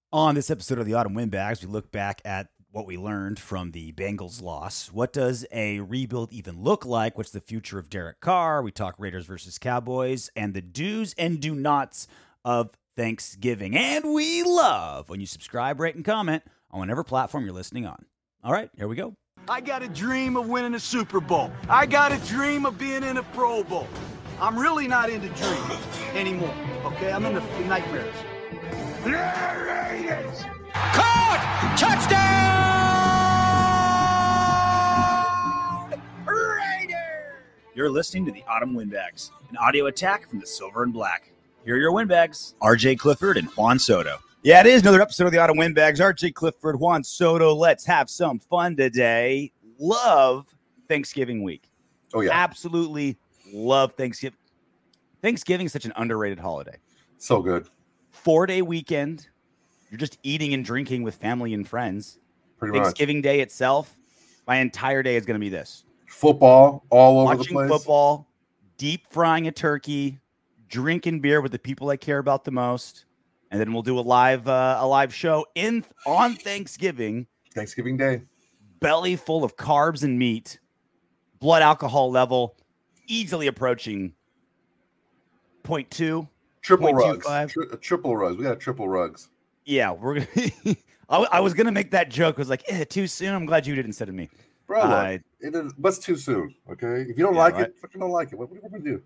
On this episode of the Autumn Windbags, we look back at what we learned from the Bengals loss. What does a rebuild even look like? What's the future of Derek Carr? We talk Raiders versus Cowboys and the do's and do nots of Thanksgiving. And we love when you subscribe, rate, and comment on whatever platform you're listening on. All right, here we go. I got a dream of winning a Super Bowl. I got a dream of being in a Pro Bowl. I'm really not into dreams anymore, okay? I'm into nightmares. Raiders! Caught! Touchdown! Raiders! You're listening to the Autumn Windbags, an audio attack from the Silver and Black. Here are your Windbags, RJ Clifford and Juan Soto. Yeah, it is another episode of the Autumn Windbags. RJ Clifford, Juan Soto. Let's have some fun today. Love Thanksgiving week. Oh, yeah. Absolutely love Thanksgiving. Thanksgiving is such an underrated holiday. So good. 4-day weekend. You're just eating and drinking with family and friends. Pretty much. Thanksgiving Day itself, my entire day is going to be this. Football all over Watching the place. football, deep frying a turkey, drinking beer with the people I care about the most. And then we'll do a live show on Thanksgiving. Thanksgiving Day. Belly full of carbs and meat, blood alcohol level easily approaching 0.2. Triple rugs. 0.25. Triple rugs. We got triple rugs. Yeah, we're gonna. I was gonna make that joke. I was like, too soon. I'm glad you did instead of me. Bro, what's too soon? Okay, if you don't like it, fucking don't like it. What are we gonna do?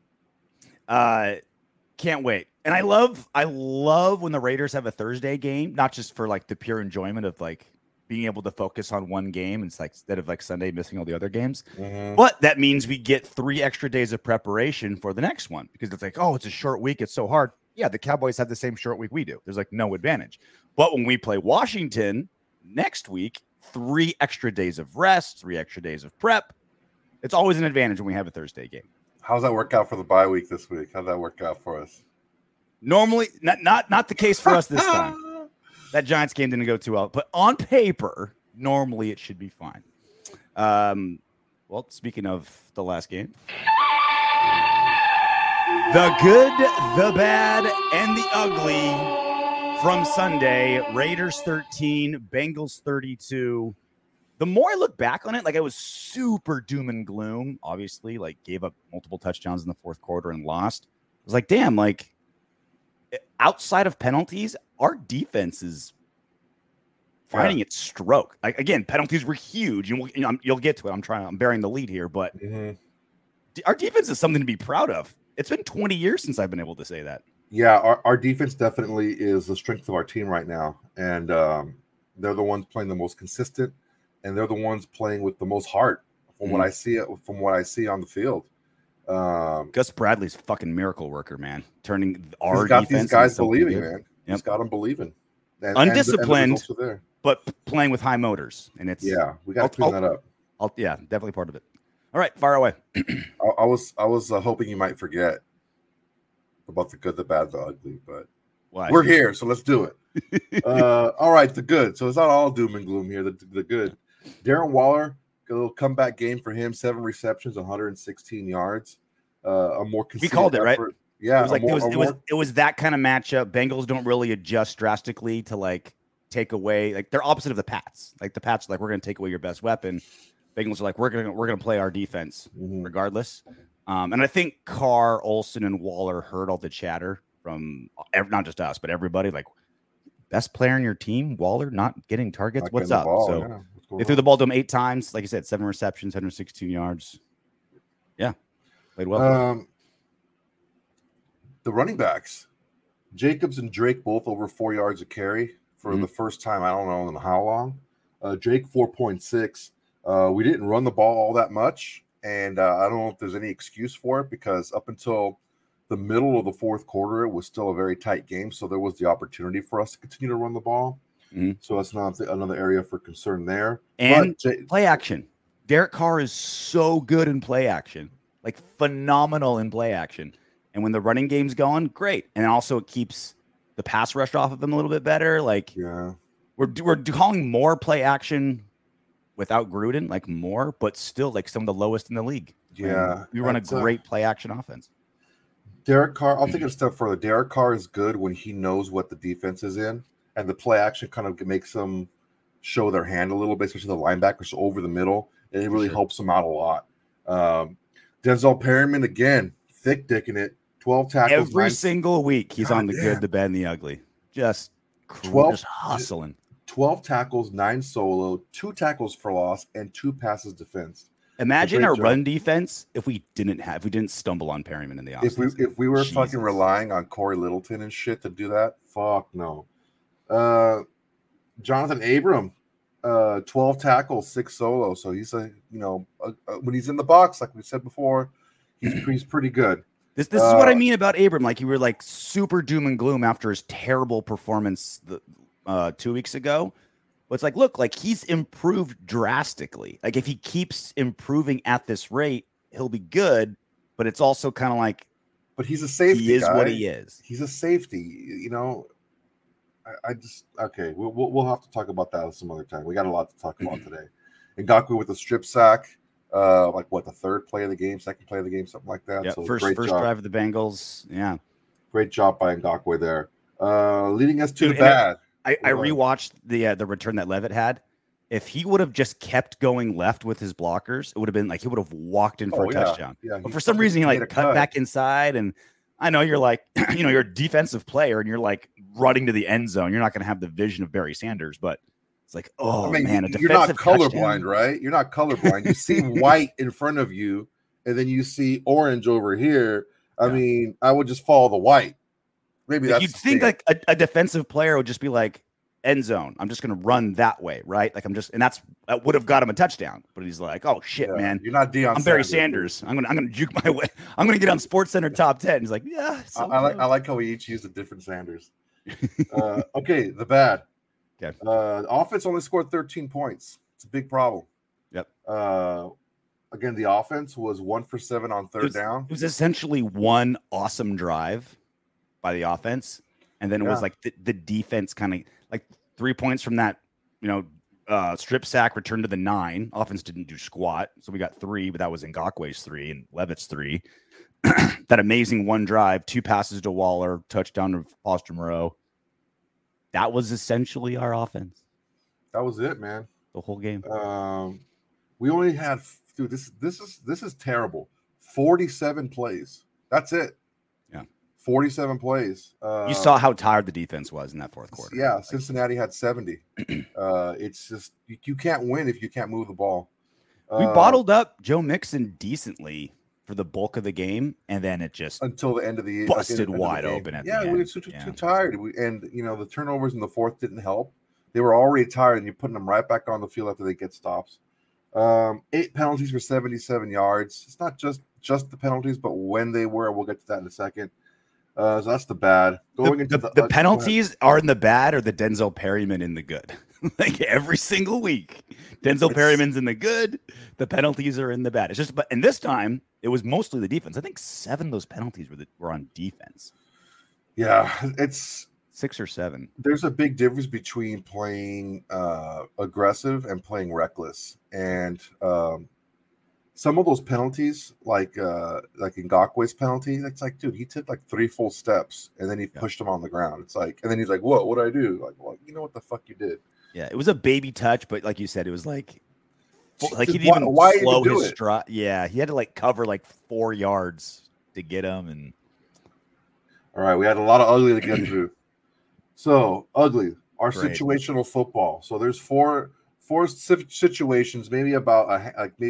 Can't wait. And I love when the Raiders have a Thursday game, not just for like the pure enjoyment of like being able to focus on one game. It's like instead of like Sunday missing all the other games. Mm-hmm. But that means we get 3 extra days of preparation for the next one because it's like, oh, it's a short week. It's so hard. Yeah, the Cowboys have the same short week we do. There's like no advantage. But when we play Washington next week, 3 extra days of rest, 3 extra days of prep. It's always an advantage when we have a Thursday game. How's that work out for the bye week this week? How'd that work out for us? Normally, not the case for us this time. That Giants game didn't go too well, but on paper, normally it should be fine. Well, speaking of the last game, the good, the bad, and the ugly from Sunday, Raiders 13, Bengals 32. The more I look back on it, like I was super doom and gloom, obviously, like gave up multiple touchdowns in the fourth quarter and lost. I was like, damn, like outside of penalties, our defense is finding its stroke. Like, again, penalties were huge. You'll get to it. I'm bearing the lead here, but our defense is something to be proud of. It's been 20 years since I've been able to say that. Yeah, our defense definitely is the strength of our team right now. And they're the ones playing the most consistent, and they're the ones playing with the most heart from what I see on the field. Gus Bradley's a fucking miracle worker, man. Turning our he's got defense these guys into believing, good. man. Yep. He's got them believing. And, undisciplined, and there. but playing with high motors. And it's we got to clean that up. Definitely part of it. All right, fire away. I was hoping you might forget about the good, the bad, the ugly, but we're here, so let's do it. All right, the good. So it's not all doom and gloom here. The good. Darren Waller, a little comeback game for him. 7 receptions, 116 yards. A more consistent. We called it, right? Yeah, it was that kind of matchup. Bengals don't really adjust drastically to like take away, like they're opposite of the Pats. Like the Pats are like, we're going to take away your best weapon. Bengals are like, we're gonna play our defense regardless. And I think Carr, Olsen, and Waller heard all the chatter from not just us, but everybody. Like, best player in your team, Waller, not getting targets. What's up? They threw the ball to him 8 times. Like I said, 7 receptions, 116 yards. Yeah, played well. The running backs, Jacobs and Drake both over 4 yards a carry for the first time. I don't know in how long. Drake 4.6. We didn't run the ball all that much, and I don't know if there's any excuse for it because up until the middle of the fourth quarter, it was still a very tight game, so there was the opportunity for us to continue to run the ball. So that's not another area for concern there. And play action. Derek Carr is so good in play action, like phenomenal in play action. And when the running game's going, great. And also it keeps the pass rush off of him a little bit better. Like, we're calling more play action without Gruden, like more, but still like some of the lowest in the league. Yeah. We run a great play action offense. Derek Carr, I'll take it a step further. Derek Carr is good when he knows what the defense is in and the play action kind of makes them show their hand a little bit, especially the linebackers over the middle, and it really helps them out a lot. Denzel Perryman, again, thick dicking it, 12 tackles. Every single week, he's on the good, the bad, and the ugly. Just 12, just hustling. 12 tackles, 9 solo, 2 tackles for loss, and 2 passes defense. Imagine our run defense if we didn't stumble on Perryman in the offense. If we were fucking relying on Corey Littleton and shit to do that, fuck no. Jonathan Abram, 12 tackles, 6 solo. So he's when he's in the box, like we said before, he's pretty good. This is what I mean about Abram. Like, you were like super doom and gloom after his terrible performance 2 weeks ago. But it's like, look, like he's improved drastically. Like, if he keeps improving at this rate, he'll be good. But it's also kind of like, but he's a safety. He is guy. what he is. He's a safety. I just okay. We'll have to talk about that some other time. We got a lot to talk about today. Ngakoue with a strip sack, the third play of the game, second play of the game, something like that. Yeah, so first drive of the Bengals. Yeah, great job by Ngakoue there, leading us to the bad. I rewatched the return that Levitt had. If he would have just kept going left with his blockers, it would have been like he would have walked in for a touchdown. Yeah, but for some reason, he cut back inside. And I know you're like, you're a defensive player and you're like running to the end zone. You're not going to have the vision of Barry Sanders, but it's like, man, you're not colorblind, right? You're not colorblind. You see white in front of you, and then you see orange over here. I mean, I would just follow the white. Maybe that's you'd think like a defensive player would just be like, end zone. I'm just going to run that way, right? Like that would have got him a touchdown. But he's like, oh shit, man, you're not Deion. I'm Barry Sanders. I'm gonna juke my way. I'm gonna get on Sports Center top 10. He's like, yeah. I like how we each used a different Sanders. Okay, the bad. Okay. Offense only scored 13 points. It's a big problem. Yep. Again, the offense was 1 for 7 on third down. It was essentially one awesome drive by the offense, and then it was like the defense kind of like 3 points from that, strip sack return to the 9. Offense didn't do squat, so we got 3, but that was Ngakoue's 3 and Levitt's 3. That amazing one drive, 2 passes to Waller, touchdown to Foster Moreau. That was essentially our offense. That was it, man. The whole game. We only had, dude. This is terrible. 47 plays. That's it. 47 plays. You saw how tired the defense was in that fourth quarter. Yeah, Cincinnati had 70. It's just you can't win if you can't move the ball. We bottled up Joe Mixon decently for the bulk of the game, and then it just until the end of the busted wide open at the end. We were too tired. The turnovers in the fourth didn't help. They were already tired, and you're putting them right back on the field after they get stops. 8 penalties for 77 yards. It's not just the penalties, but when they were. We'll get to that in a second. So that's the bad. The penalties are in the bad, or the Denzel Perryman in the good. Like every single week, Perryman's in the good. The penalties are in the bad. It's just, and this time it was mostly the defense. I think 7 of those penalties were on defense. Yeah, it's 6 or 7. There's a big difference between playing aggressive and playing reckless, and some of those penalties, like Ngakoue's penalty, it's like, dude, he took like 3 full steps and then he pushed him on the ground. It's like, and then he's like, what did I do? Like, well, you know what the fuck you did. Yeah, it was a baby touch, but like you said, it was like he didn't even slow his stride. Yeah, he had to like cover like 4 yards to get him. And all right, we had a lot of ugly to get through. So ugly, our situational football. So there's four situations, maybe about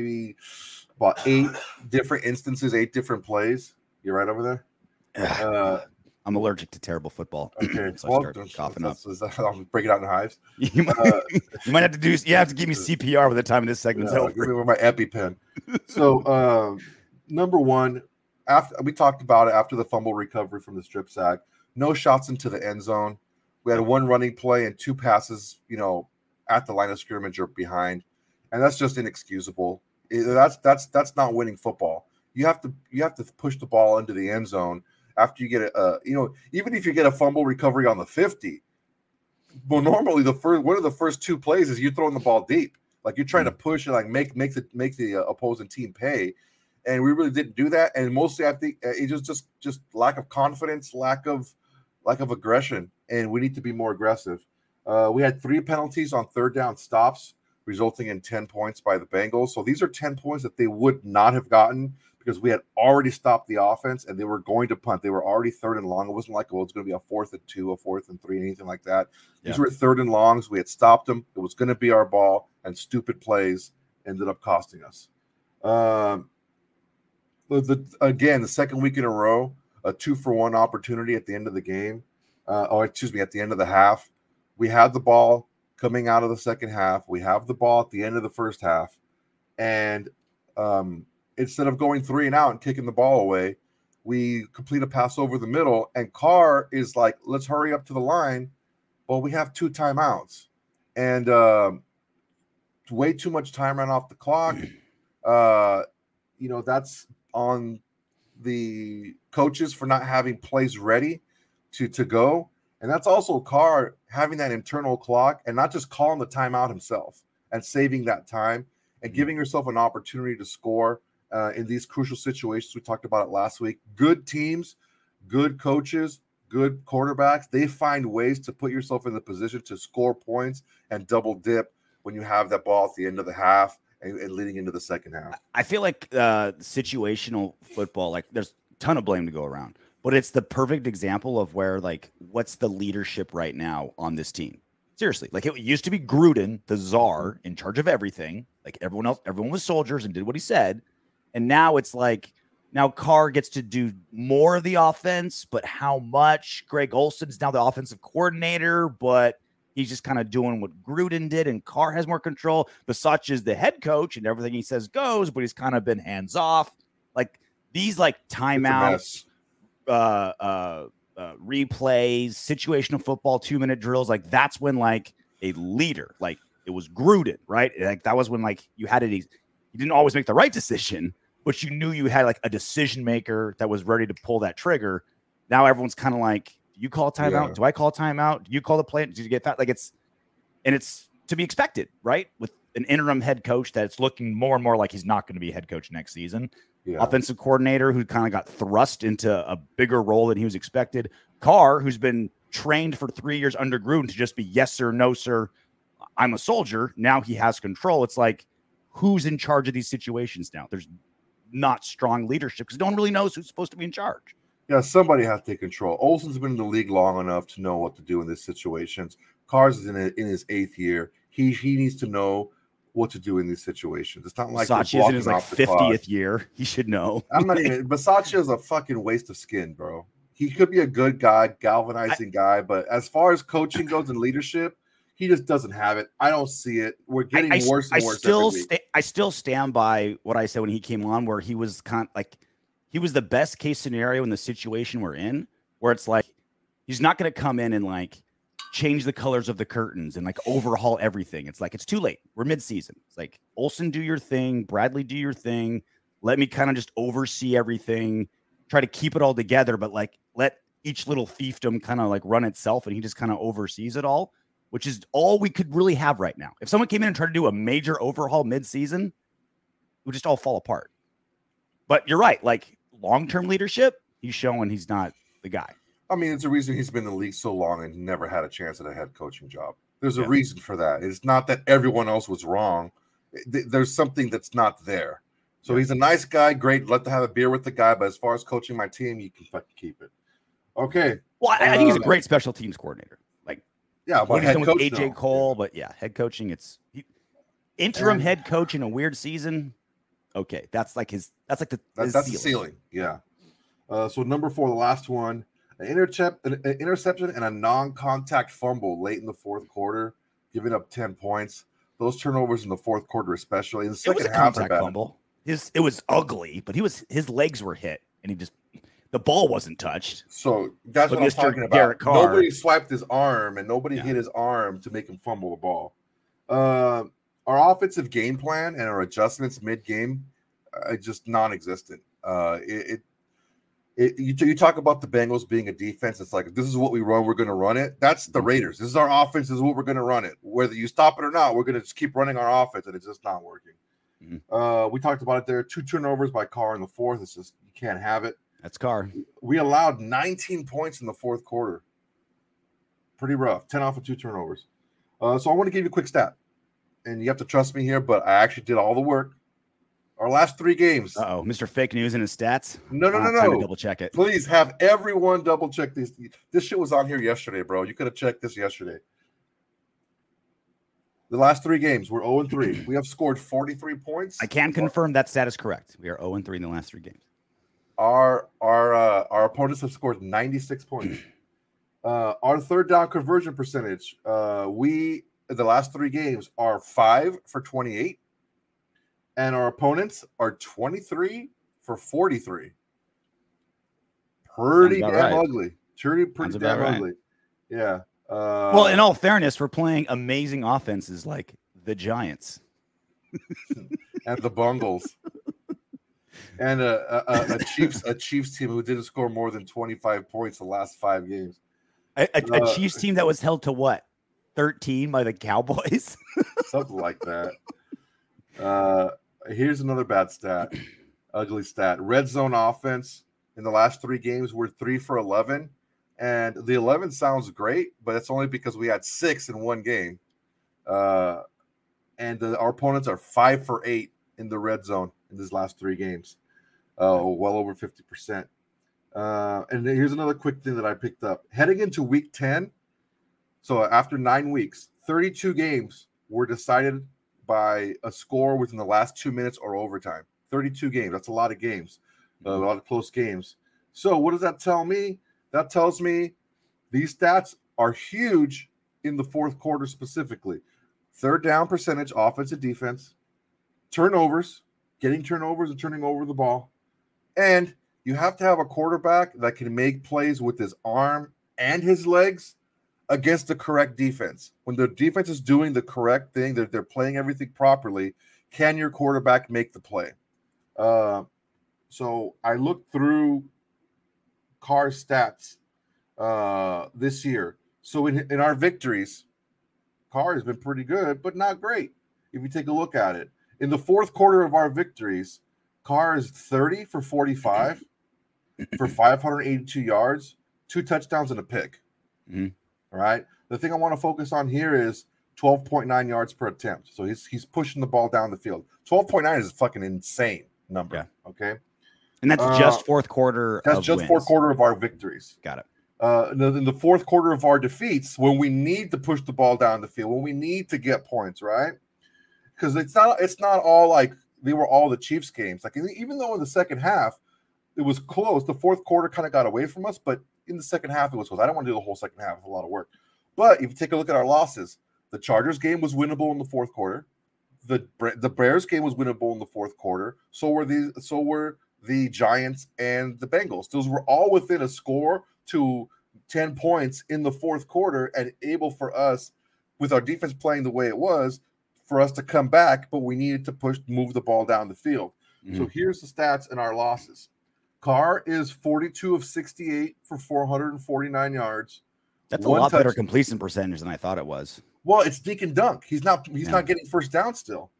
8 different instances, 8 different plays. You right over there? I'm allergic to terrible football. Okay, so I start coughing up. I'll break it out in hives. You might have to do. You have to give me CPR by the time this segment's over. Give me with my EpiPen. So, number one, after we talked about it, after the fumble recovery from the strip sack, no shots into the end zone. We had 1 running play and 2 passes, at the line of scrimmage or behind, and that's just inexcusable. That's not winning football. You have to push the ball into the end zone after you get even if you get a fumble recovery on the 50. Well, normally one of the first 2 plays is you throwing the ball deep, like you're trying to push and like make the opposing team pay, and we really didn't do that. And mostly, I think it was just lack of confidence, lack of aggression, and we need to be more aggressive. We had 3 penalties on third down stops, resulting in 10 points by the Bengals. So these are 10 points that they would not have gotten because we had already stopped the offense and they were going to punt. They were already third and long. It wasn't like, it's going to be a 4th and 2, a 4th and 3, anything like that. These were third and longs. We had stopped them. It was going to be our ball, and stupid plays ended up costing us. Again, the second week in a row, a 2-for-1 opportunity at the end of the game. At the end of the half. We had the ball coming out of the second half. We have the ball at the end of the first half. And instead of going 3 and out and kicking the ball away, we complete a pass over the middle. And Carr is like, let's hurry up to the line. Well, we have 2 timeouts. And way too much time ran off the clock. That's on the coaches for not having plays ready to go. And that's also Carr having that internal clock and not just calling the timeout himself and saving that time and giving yourself an opportunity to score in these crucial situations. We talked about it last week. Good teams, good coaches, good quarterbacks, they find ways to put yourself in the position to score points and double dip when you have that ball at the end of the half and leading into the second half. I feel like situational football, like there's a ton of blame to go around. But it's the perfect example of where, like, what's the leadership right now on this team? Seriously, like it used to be Gruden, the czar, in charge of everything. Like everyone was soldiers and did what he said. And now it's like, now Carr gets to do more of the offense, but how much? Greg Olson's now the offensive coordinator, but he's just kind of doing what Gruden did, and Carr has more control. Bisaccia is the head coach, and everything he says goes, but he's kind of been hands off. Like these, like timeouts. Replays, situational football, 2-minute drills, like that's when like a leader, like it was Gruden, right? Like that was when like you had it. You didn't always make the right decision, but you knew you had like a decision maker that was ready to pull that trigger. Now everyone's kind of like, do you call a timeout? Yeah. Do I call a timeout? Do you call the play? Did you get that? Like it's to be expected, right? With an interim head coach that's looking more and more like he's not going to be a head coach next season. Yeah. Offensive coordinator who kind of got thrust into a bigger role than he was expected. Carr, who's been trained for 3 years under Gruden to just be yes sir, no sir, I'm a soldier. Now he has control. It's like, who's in charge of these situations now? There's not strong leadership because no one really knows who's supposed to be in charge. Yeah, somebody has to take control. Olson's been in the league long enough to know what to do in these situations. Carr's is in his 8th year. He needs to know what to do in these situations. It's not like Bisaccia is in his like 50th year. He should know. I'm not even. Bisaccia is a fucking waste of skin, bro. He could be a good guy, galvanizing guy, but as far as coaching goes and leadership, he just doesn't have it. I don't see it. We're getting worse and worse every week. I still stand by what I said when he came on, where he was kind of like he was the best case scenario in the situation we're in, where it's like he's not going to come in and like change the colors of the curtains and like overhaul everything. It's like, it's too late. We're mid-season. It's like, Olson, do your thing. Bradley, do your thing. Let me kind of just oversee everything, try to keep it all together, but like let each little fiefdom kind of like run itself, and he just kind of oversees it all, which is all we could really have right now. If someone came in and tried to do a major overhaul mid-season, it would just all fall apart. But you're right. Like long-term leadership, he's showing he's not the guy. I mean, it's a reason he's been in the league so long and never had a chance at a head coaching job. There's a reason for that. It's not that everyone else was wrong. There's something that's not there. So he's a nice guy. Great. Love to have a beer with the guy. But as far as coaching my team, you can fucking keep it. Okay. Well, I think he's a great special teams coordinator. Like, yeah, but he's done with AJ Cole. But yeah, head coaching, interim head coach in a weird season. Okay. That's like his the ceiling. Yeah. So number 4, the last one. An interception and a non-contact fumble late in the fourth quarter, giving up 10 points. Those turnovers in the fourth quarter, especially in the second half, contact fumble. It was ugly, but his legs were hit, and the ball wasn't touched. So that's what I'm talking about. Nobody swiped his arm, and nobody hit his arm to make him fumble the ball. Our offensive game plan and our adjustments mid-game are just non-existent. You talk about the Bengals being a defense. It's like, this is what we run. We're going to run it. That's the Raiders. This is our offense. This is what we're going to run it. Whether you stop it or not, we're going to just keep running our offense, and it's just not working. Mm-hmm. We talked about it there. 2 turnovers by Carr in the fourth. It's just, you can't have it. That's Carr. We allowed 19 points in the fourth quarter. Pretty rough. 10 off of 2 turnovers. So I want to give you a quick stat, and you have to trust me here, but I actually did all the work. Our last 3 games. Uh-oh, Mr. Fake News and his stats. No. Time to double check it. Please have everyone double check these. This shit was on here yesterday, bro. You could have checked this yesterday. The last 3 games, we're 0-3. We have scored 43 points. I can confirm that stat is correct. We are 0-3 in the last 3 games. Our opponents have scored 96 points. Our third down conversion percentage, we the last 3 games are 5 for 28, and our opponents are 23 for 43. Pretty damn ugly. Pretty damn ugly. Yeah. Well, in all fairness, we're playing amazing offenses like the Giants and the Bungles, and a Chiefs team who didn't score more than 25 points the last 5 games. A Chiefs team that was held to what? 13 by the Cowboys? Something like that. Here's another bad stat. Ugly stat. Red zone offense in the last 3 games, we're 3 for 11. And the 11 sounds great, but it's only because we had 6 in 1 game. Our opponents are 5 for 8 in the red zone in these last 3 games. Well over 50%. And here's another quick thing that I picked up. Heading into week 10, so after 9 weeks, 32 games were decided by a score within the last 2 minutes or overtime. 32 games. That's a lot of games, a lot of close games. So what does that tell me? That tells me these stats are huge in the fourth quarter specifically. Third down percentage, offense and defense, turnovers, getting turnovers and turning over the ball. And you have to have a quarterback that can make plays with his arm and his legs against the correct defense. When the defense is doing the correct thing, they're playing everything properly, can your quarterback make the play? So I looked through Carr's stats this year. So in our victories, Carr has been pretty good, but not great. If you take a look at it, in the fourth quarter of our victories, Carr is 30 for 45 for 582 yards, 2 touchdowns and a pick. Mm-hmm. All right. The thing I want to focus on here is 12.9 yards per attempt. So he's pushing the ball down the field. 12.9 is a fucking insane number. Yeah. Okay. And that's just fourth quarter. That's just wins. Fourth quarter of our victories. Got it. In the fourth quarter of our defeats, when we need to push the ball down the field, when we need to get points, right? Because it's not all like they were all the Chiefs games. Like even though in the second half it was close, the fourth quarter kind of got away from us. But in the second half it was close. I don't want to do the whole second half. It's a lot of work. But if you take a look at our losses, the Chargers game was winnable in the fourth quarter. The Bears game was winnable in the fourth quarter. So were the Giants and the Bengals. Those were all within a score to 10 points in the fourth quarter and able for us, with our defense playing the way it was, for us to come back, but we needed to move the ball down the field. Mm-hmm. So here's the stats in our losses. Carr is 42 of 68 for 449 yards. That's a lot better completion percentage than I thought it was. Well, it's dink and dunk. He's not getting first down still.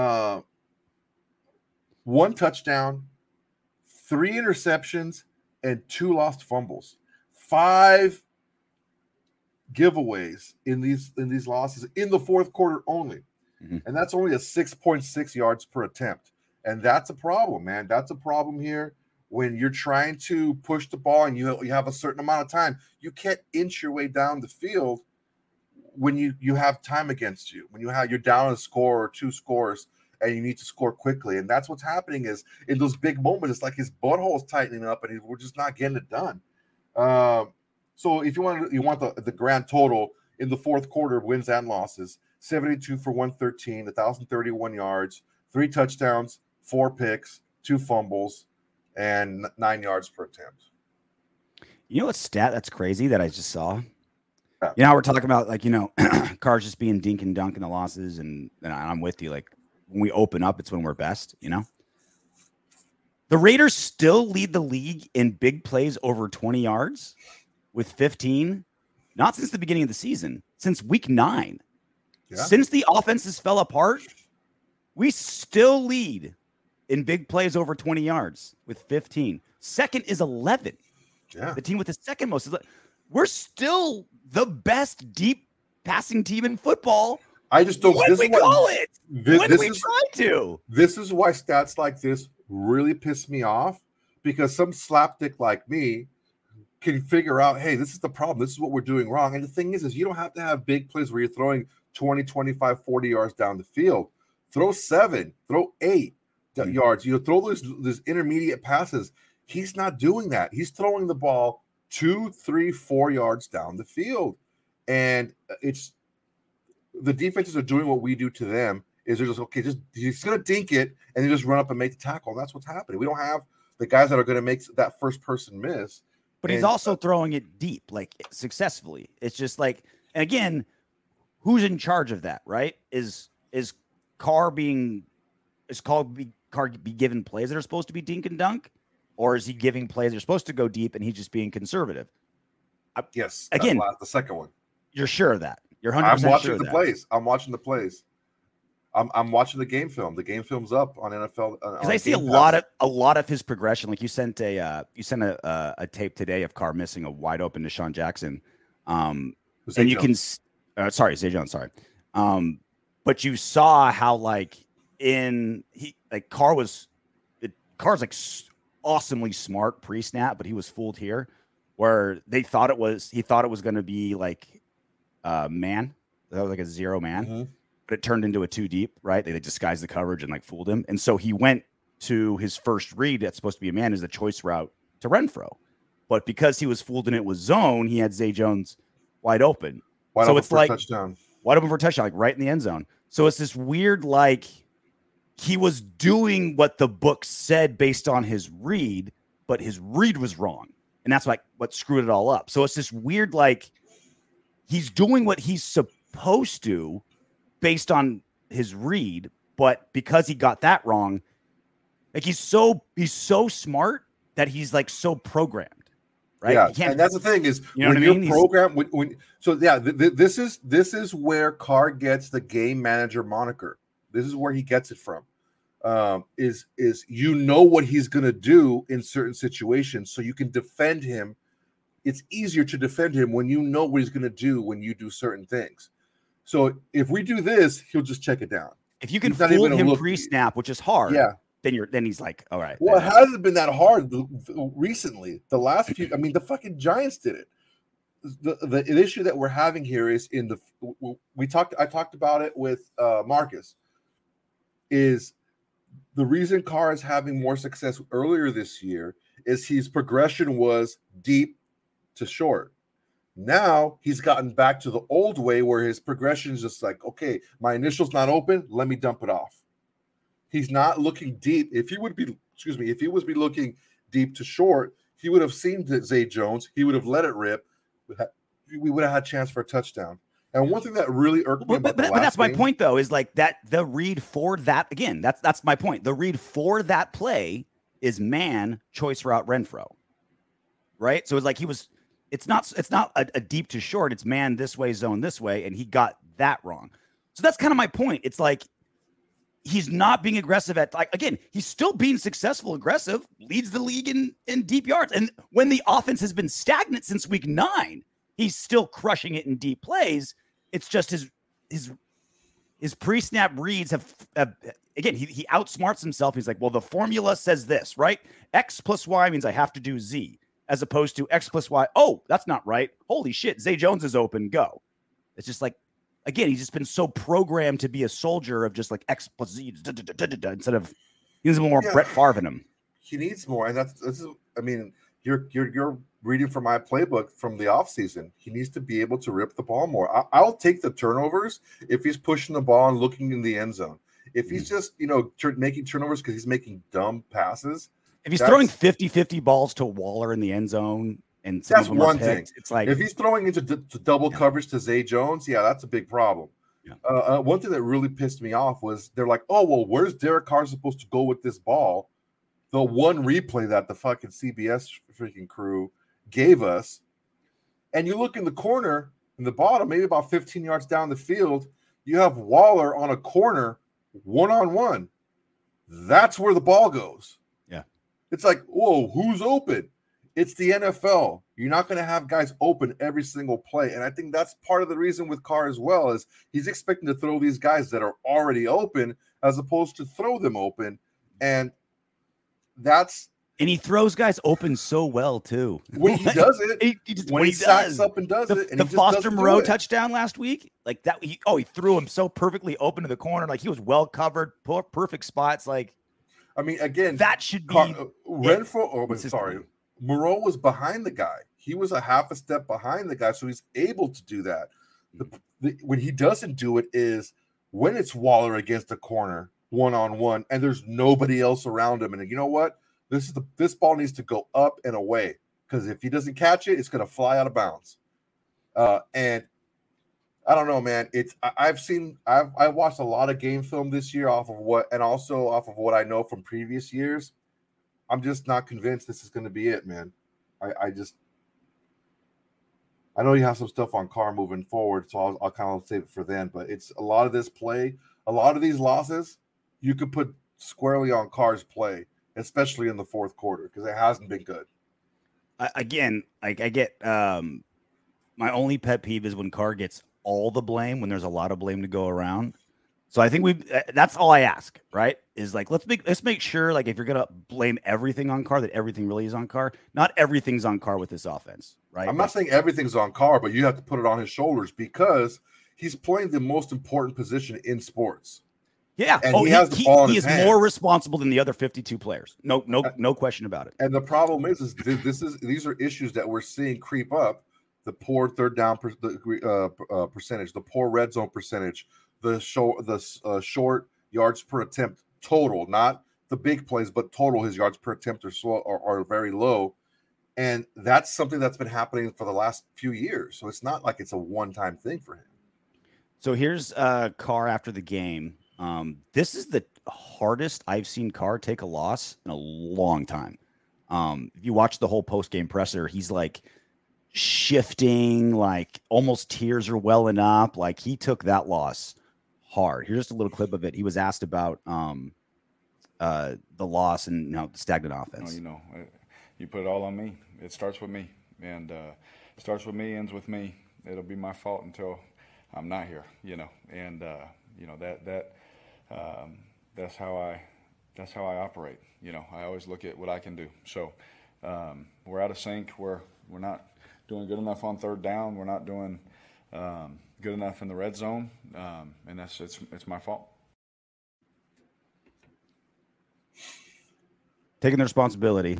1 touchdown, 3 interceptions, and 2 lost fumbles. 5 giveaways in these losses in the fourth quarter only. Mm-hmm. And that's only a 6.6 yards per attempt. And that's a problem, man. That's a problem here when you're trying to push the ball and you have a certain amount of time. You can't inch your way down the field when you have time against you. When you're down a score or 2 scores and you need to score quickly. And that's what's happening is in those big moments, it's like his butthole is tightening up and we're just not getting it done. So if you want the grand total in the fourth quarter of wins and losses, 72 for 113, 1,031 yards, 3 touchdowns, 4 picks, 2 fumbles, and 9 yards per attempt. You know what stat that's crazy that I just saw? Yeah. You know, we're talking about Carr's just being dink and dunk in the losses, and I'm with you. Like when we open up, it's when we're best, you know? The Raiders still lead the league in big plays over 20 yards with 15, not since the beginning of the season, since week 9. Yeah. Since the offenses fell apart, we still lead in big plays over 20 yards with 15. Second is 11. Yeah. The team with the second most. We're still the best deep passing team in football. I just don't. When we call it. When we try to. This is why stats like this really piss me off, because some slapdick like me can figure out, hey, this is the problem. This is what we're doing wrong. And the thing is you don't have to have big plays where you're throwing 20, 25, 40 yards down the field. Throw 7, throw 8 yards. Throw those intermediate passes. He's not doing that. He's throwing the ball 2, 3, 4 yards down the field. And it's the defenses are doing what we do to them. Is they're just, okay, he's going to dink it, and they just run up and make the tackle. And that's what's happening. We don't have the guys that are going to make that first person miss. But he's also throwing it deep, like successfully. It's just like, and again, who's in charge of that, right? Is Carr be given plays that are supposed to be dink and dunk, or is he giving plays that are supposed to go deep and he's just being conservative? Yes. Again, the second one. You're sure of that? You're 100% sure. I'm watching the plays. I'm watching the plays. I'm watching the game film. The game film's up on NFL. Because I see a lot of his progression. Like you sent a tape today of Carr missing a wide open Deshaun Jackson. And you can, Zay Jones. Sorry. But you saw how Carr's like awesomely smart pre-snap, but he was fooled here, where he thought it was going to be like man. That was like a 0 man. Mm-hmm. But it turned into a 2 deep, right? They disguised the coverage and like fooled him. And so he went to his first read that's supposed to be a man, is the choice route to Renfrow. But because he was fooled and it was zone, he had Zay Jones wide open. Wide open for a touchdown, like right in the end zone. So it's this weird, like he was doing what the book said based on his read, but his read was wrong. And that's like what screwed it all up. So it's this weird, like he's doing what he's supposed to based on his read, but because he got that wrong, like he's so smart that he's like so programmed, right? Yeah, and that's the thing is, when you're programmed, this is where Carr gets the game manager moniker. This is where he gets it from. Is what he's gonna do in certain situations, so you can defend him. It's easier to defend him when you know what he's gonna do when you do certain things. So if we do this, he'll just check it down. If you can fool him pre-snap, which is hard, then he's like, all right. Well, it hasn't been that hard recently. The last few, the fucking Giants did it. The issue that we're having here is I talked about it with Marcus, is the reason Carr is having more success earlier this year is his progression was deep to short. Now he's gotten back to the old way where his progression is just like, okay, my initial's not open, let me dump it off. He's not looking deep. If he was looking deep to short, he would have seen Zay Jones. He would have let it rip. We would have had a chance for a touchdown. And one thing that really irked me about but that's my point, though, is like that the read for that, again, that's my point. The read for that play is man, choice route, Renfrow. Right? So it's like it's not a deep to short. It's man this way, zone this way, and he got that wrong. So that's kind of my point. It's like he's not being aggressive again, he's still being successful, aggressive, leads the league in deep yards. And when the offense has been stagnant since week 9, he's still crushing it in deep plays. It's just his pre-snap reads have again, he outsmarts himself. He's like, well, the formula says this, right? X plus Y means I have to do Z. As opposed to X plus Y. Oh, that's not right. Holy shit. Zay Jones is open. Go. It's just like, again, he's just been so programmed to be a soldier of just like X plus Z instead of, he needs more Brett Favre in him. He needs more. And you're reading from my playbook from the offseason. He needs to be able to rip the ball more. I'll take the turnovers if he's pushing the ball and looking in the end zone. If he's just, making turnovers because he's making dumb passes. If he's throwing 50-50 balls to Waller in the end zone, and that's one thing. It's like if he's throwing into double coverage to Zay Jones, that's a big problem. Yeah. One thing that really pissed me off was they're like, oh, well, where's Derek Carr supposed to go with this ball? The one replay that the fucking CBS freaking crew gave us, and you look in the corner, in the bottom, maybe about 15 yards down the field, you have Waller on a corner, one-on-one. That's where the ball goes. Yeah. It's like, whoa, who's open? It's the NFL. You're not going to have guys open every single play. And I think that's part of the reason with Carr as well, is he's expecting to throw these guys that are already open as opposed to throw them open. And he throws guys open so well too. When he does it, when he sacks up and does it. And the Foster Moreau touchdown last week, like that, he threw him so perfectly open to the corner. Like he was well covered, perfect spots. Like, I mean, again, that should be Renfrow. Moreau was behind the guy. He was a half a step behind the guy, so he's able to do that. When he doesn't do it is when it's Waller against the corner, one-on-one, and there's nobody else around him. And you know what? This ball needs to go up and away, because if he doesn't catch it, it's going to fly out of bounds. And I don't know, man. I've watched a lot of game film this year off of what I know from previous years. I'm just not convinced this is going to be it, man. I know you have some stuff on Carr moving forward, so I'll kind of save it for then. But it's a lot of this play, a lot of these losses, you could put squarely on Carr's play, especially in the fourth quarter, because it hasn't been good. I get my only pet peeve is when Carr gets all the blame when there's a lot of blame to go around. So I think that's all I ask, right? Is like, let's make sure, like, if you're going to blame everything on Carr, that everything really is on Carr. Not everything's on Carr with this offense, right? I'm not saying everything's on Carr, but you have to put it on his shoulders because he's playing the most important position in sports. Yeah. And he has the ball in his hands. He is more responsible than the other 52 players. No question about it. And the problem is these are issues that we're seeing creep up. The poor third down percentage, the poor red zone percentage, the short yards per attempt total, not the big plays, but total. His yards per attempt are very low, and that's something that's been happening for the last few years. So it's not like it's a one-time thing for him. So here's Carr after the game. This is the hardest I've seen Carr take a loss in a long time. If you watch the whole post-game presser, he's like shifting, like almost tears are welling up. Like he took that loss hard. Here's just a little clip of it. He was asked about the loss and the stagnant offense. You put it all on me. It starts with me, and it starts with me, ends with me. It'll be my fault until I'm not here. And that's how I operate. I always look at what I can do. So we're out of sync. We're not doing good enough on third down. We're not doing good enough in the red zone, and it's my fault. Taking the responsibility,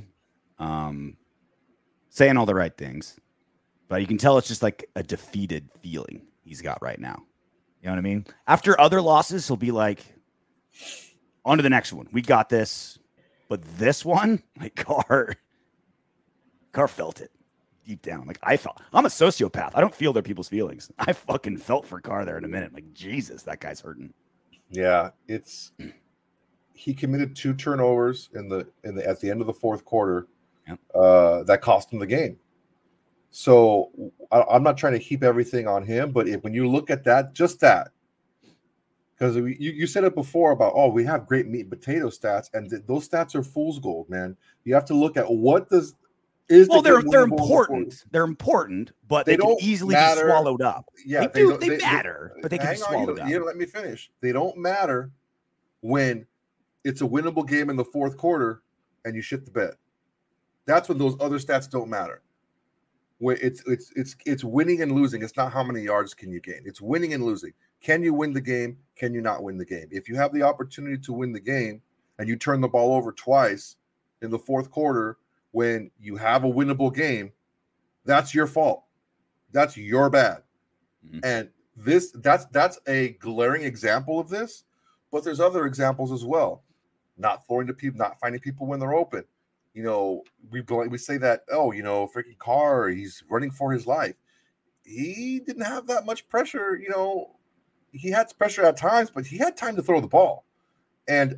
saying all the right things, but you can tell it's just like a defeated feeling he's got right now. You know what I mean? After other losses, he'll be like, on to the next one. We got this. But this one, like Carr felt it deep down. Like I'm a sociopath. I don't feel other people's feelings. I fucking felt for Carr there in a minute. Like, Jesus, that guy's hurting. Yeah, he committed 2 turnovers at the end of the fourth quarter. Yep. That cost him the game. So I'm not trying to heap everything on him, but when you look at that, just that, because you said it before about, we have great meat and potato stats, and those stats are fool's gold, man. You have to look at they're important. They're important, but they can easily be swallowed up. Yeah, they matter, but they can be swallowed up. Let me finish. They don't matter when it's a winnable game in the fourth quarter and you shit the bed. That's when those other stats don't matter. Where it's winning and losing. It's not how many yards can you gain. It's winning and losing. Can you win the game? Can you not win the game? If you have the opportunity to win the game and you turn the ball over twice in the fourth quarter when you have a winnable game, that's your fault. That's your bad. Mm-hmm. And that's a glaring example of this, but there's other examples as well. Not throwing to people, not finding people when they're open. We say that, freaking Carr, he's running for his life. He didn't have that much pressure. He had pressure at times, but he had time to throw the ball. And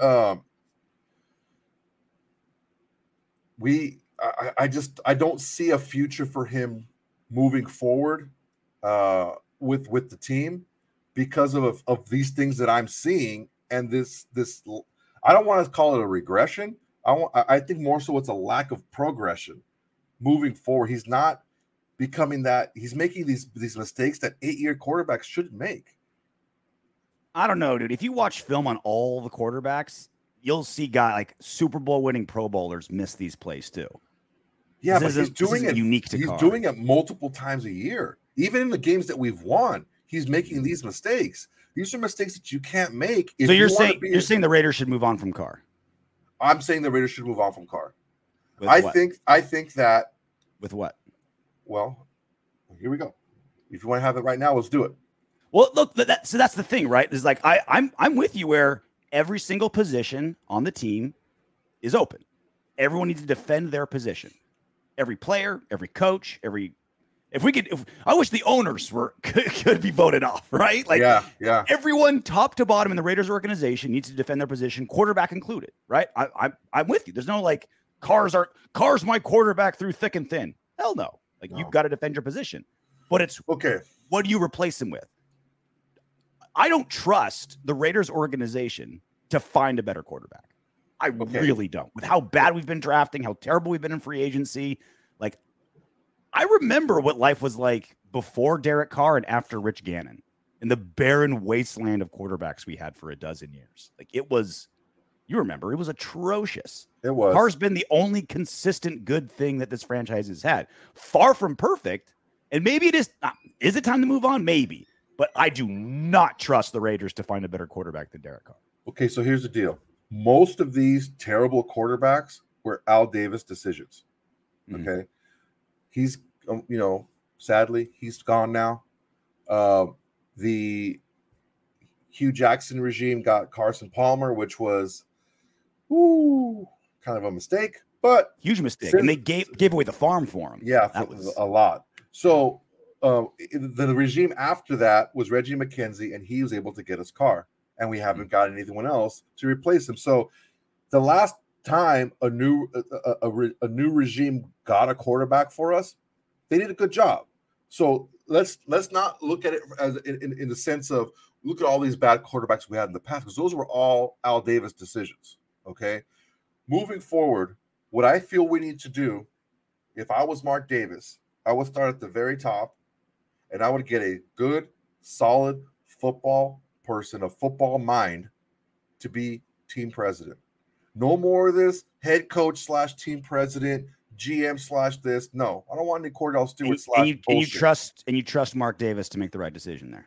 I don't see a future for him moving forward with the team because of these things that I'm seeing. And this I don't want to call it a regression. I think more so it's a lack of progression moving forward. He's not becoming that. He's making these mistakes that 8-year quarterbacks shouldn't make. I don't know, dude. If you watch film on all the quarterbacks, you'll see like Super Bowl winning Pro Bowlers miss these plays too. Yeah, but he's doing it unique to He's Carr. doing it multiple times a year. Even in the games that we've won, he's making these mistakes. These are mistakes that you can't make. So you're saying the Raiders should move on from Carr? I'm saying the Raiders should move on from Carr. With I what? think that. With what? Well, here we go. If you want to have it right now, let's do it. Well, look, so that's the thing, right? Is like I'm with you where every single position on the team is open. Everyone needs to defend their position. Every player, every coach, I wish the owners could be voted off, right? Like, yeah. Everyone, top to bottom in the Raiders organization, needs to defend their position, quarterback included, right? I'm with you. There's no like Carr's my quarterback through thick and thin. Hell no. Like You've got to defend your position, but it's okay. What do you replace him with? I don't trust the Raiders organization to find a better quarterback. I really don't. With how bad we've been drafting, how terrible we've been in free agency. Like, I remember what life was like before Derek Carr and after Rich Gannon in the barren wasteland of quarterbacks we had for a dozen years. Like, it was, you remember, it was atrocious. It was. Carr's been the only consistent good thing that this franchise has had. Far from perfect. And maybe it is it time to move on? Maybe. But I do not trust the Raiders to find a better quarterback than Derek Carr. Okay, so here's the deal. Most of these terrible quarterbacks were Al Davis decisions. Okay. He's, sadly, he's gone now. The Hugh Jackson regime got Carson Palmer, which was kind of a mistake, but huge mistake. And they gave away the farm for him. Yeah, that was a lot. So the regime after that was Reggie McKenzie, and he was able to get us Carr, and we haven't got anyone else to replace him. So the last time a new regime got a quarterback for us, they did a good job. So let's not look at it as in the sense of look at all these bad quarterbacks we had in the past, because those were all Al Davis decisions. Okay, moving forward, what I feel we need to do, if I was Mark Davis, I would start at the very top, and I would get a good, solid football person, a football mind, to be team president. No more of this head coach / team president, GM / this. No, I don't want any Cordell Stewart / and you trust Mark Davis to make the right decision there.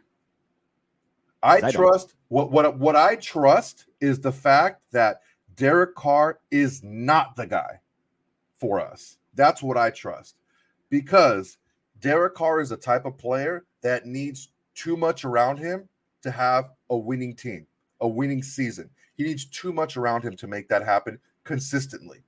I trust what I trust is the fact that Derek Carr is not the guy for us. That's what I trust, because Derek Carr is the type of player that needs too much around him to have a winning team, a winning season. He needs too much around him to make that happen consistently.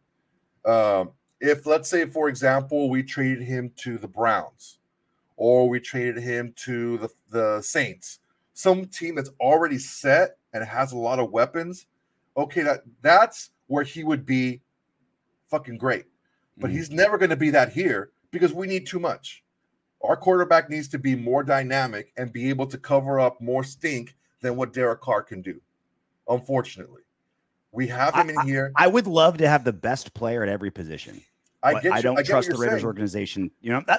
If, let's say, for example, we traded him to the Browns, or we traded him to the Saints, some team that's already set and has a lot of weapons, okay, that's where he would be fucking great. But he's never going to be that here because we need too much. Our quarterback needs to be more dynamic and be able to cover up more stink than what Derek Carr can do. Unfortunately, we have him in here. I would love to have the best player at every position. I don't trust the Raiders organization.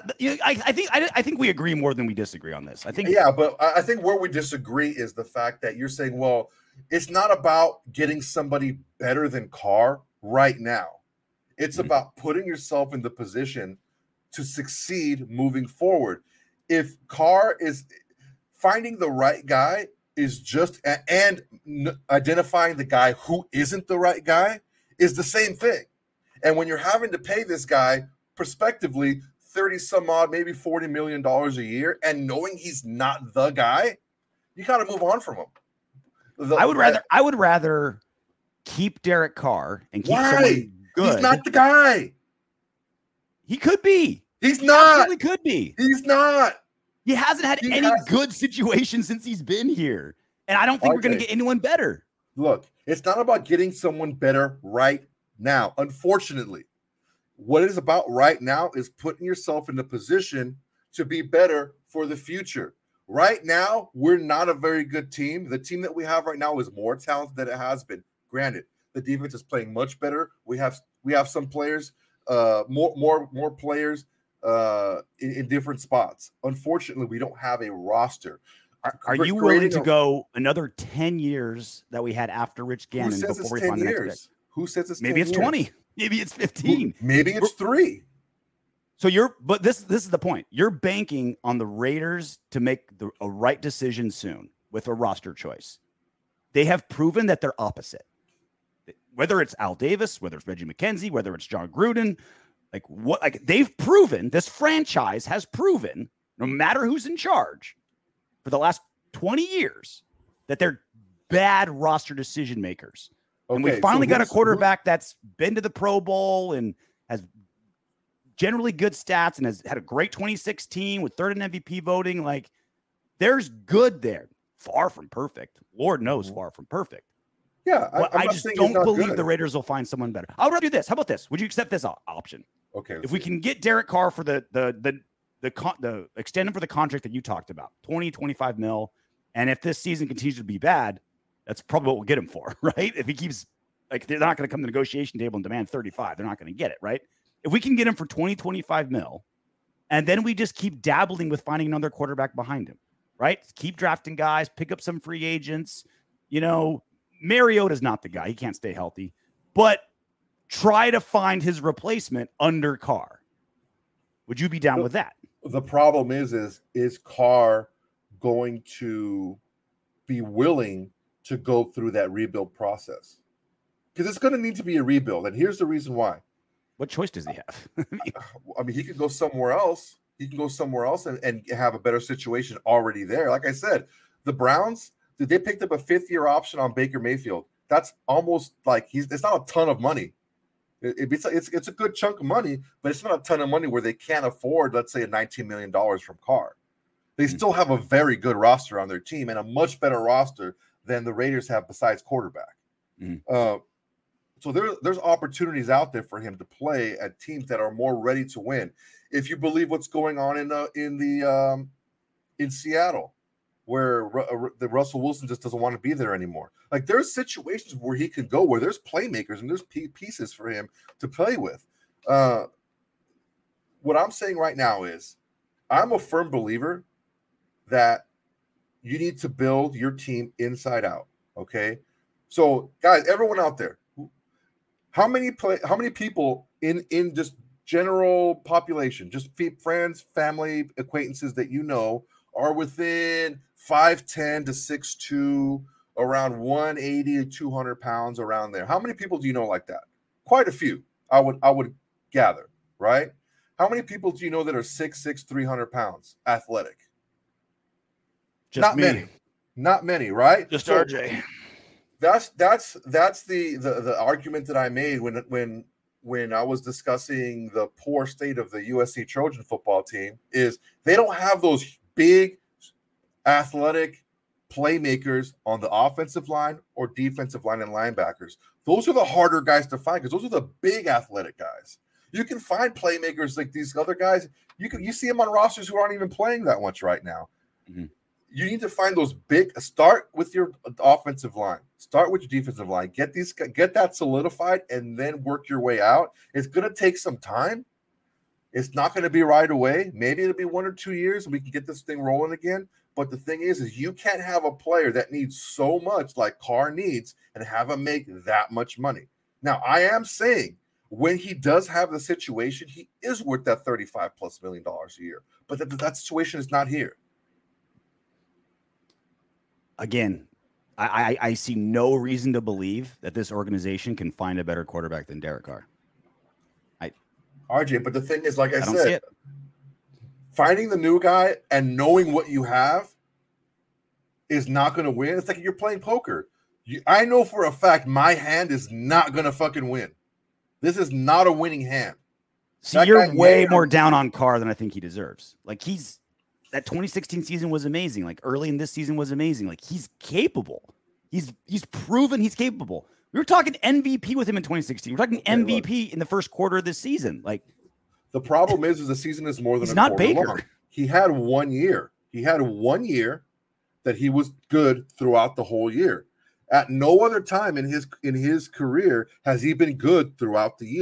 I think we agree more than we disagree on this. But I think where we disagree is the fact that you're saying, well, it's not about getting somebody better than Carr right now. It's about putting yourself in the position to succeed moving forward. If Carr is finding the right guy is just and identifying the guy who isn't the right guy is the same thing. And when you're having to pay this guy prospectively 30 some odd, maybe $40 million a year, and knowing he's not the guy, you got to move on from him. I would rather keep Derek Carr and keep someone good. He's not the guy. He could be. He's not. He could be. He's not. He hasn't had any good situation since he's been here. And I don't think we're going to get anyone better. Look, it's not about getting someone better right now. Unfortunately, what it is about right now is putting yourself in the position to be better for the future. Right now, we're not a very good team. The team that we have right now is more talented than it has been. Granted, the defense is playing much better. We have some players more players in different spots. Unfortunately, we don't have a roster. Are you willing to go another 10 years that we had after Rich Gannon before we find the next pick? Who says it's 10 maybe it's 20? Maybe it's 15. Maybe it's 3. So but this is the point. You're banking on the Raiders to make a right decision soon with a roster choice. They have proven that they're opposite. Whether it's Al Davis, whether it's Reggie McKenzie, whether it's John Gruden, they've proven, this franchise has proven, no matter who's in charge, for the last 20 years, that they're bad roster decision makers. Okay, and we finally got a quarterback that's been to the Pro Bowl and has generally good stats and has had a great 2016 with third in MVP voting. Like, there's good there. Far from perfect. Lord knows, far from perfect. Yeah, I just don't believe the Raiders will find someone better. I'll rather do this. How about this? Would you accept this option? Okay. If we can get Derek Carr for the extended for the contract that you talked about, 25 mil, and if this season continues to be bad, that's probably what we'll get him for, right? If he keeps, they're not going to come to the negotiation table and demand 35. They're not going to get it, right? If we can get him for 25 mil, and then we just keep dabbling with finding another quarterback behind him, right? Keep drafting guys, pick up some free agents. Mariota's not the guy. He can't stay healthy. But try to find his replacement under Carr. Would you be down with that? The problem is Carr going to be willing to go through that rebuild process? Because it's going to need to be a rebuild. And here's the reason why. What choice does he have? I mean, he could go somewhere else. He can go somewhere else and have a better situation already there. Like I said, the Browns, they picked up a 5th-year option on Baker Mayfield. That's almost like it's not a ton of money. It's a good chunk of money, but it's not a ton of money where they can't afford, let's say, $19 million from Carr. They still have a very good roster on their team and a much better roster than the Raiders have besides quarterback. So there's opportunities out there for him to play at teams that are more ready to win. If you believe what's going on in Seattle, where the Russell Wilson just doesn't want to be there anymore. Like, there's situations where he can go, where there's playmakers and there's pieces for him to play with. What I'm saying right now is I'm a firm believer that you need to build your team inside out. Okay. So guys, everyone out there, how many people in just general population, just friends, family, acquaintances that are within 5'10" to 6'2", around 180 to 200 pounds, around there? How many people do you know like that? Quite a few, I would gather, right? How many people do you know that are 6'6", 300 pounds, athletic? Just me. Not many, right? Just so, RJ. That's the argument that I made when I was discussing the poor state of the USC Trojan football team. Is they don't have those big athletic playmakers on the offensive line or defensive line and linebackers. Those are the harder guys to find because those are the big athletic guys. You can find playmakers like these other guys. You see them on rosters who aren't even playing that much right now. Mm-hmm. You need to find those big. Start with your offensive line. Start with your defensive line. Get that solidified, and then work your way out. It's going to take some time. It's not going to be right away. Maybe it'll be 1 or 2 years, and we can get this thing rolling again. But the thing is you can't have a player that needs so much like Carr needs and have him make that much money. Now, I am saying when he does have the situation, he is worth that $35+ million a year. But that situation is not here. Again, I see no reason to believe that this organization can find a better quarterback than Derek Carr. RJ, but the thing is, like I said, finding the new guy and knowing what you have is not going to win. It's like you're playing poker. I know for a fact my hand is not going to fucking win. This is not a winning hand. See, you're way more down on Carr than I think he deserves. Like, that 2016 season was amazing. Like, early in this season was amazing. Like, he's capable. He's proven he's capable. We were talking MVP with him in 2016. We're talking MVP in the first quarter of this season. Like, the problem is the season is more than he's not Baker. Long. He had 1 year. He had 1 year that he was good throughout the whole year. At no other time in his career has he been good throughout the year.